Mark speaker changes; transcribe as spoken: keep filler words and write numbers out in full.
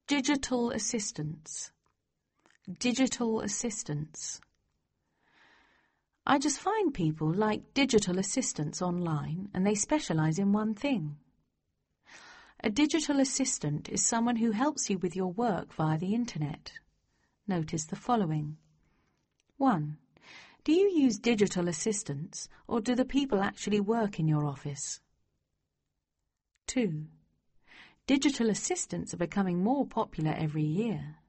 Speaker 1: Digital assistants. Digital assistants. I just find people like digital assistants online and they specialise in one thing. A digital assistant is someone who helps you with your work via the internet. Notice the following. one. Do you use digital assistants or do the people actually work in your office? two. Digital assistants are becoming more popular every year.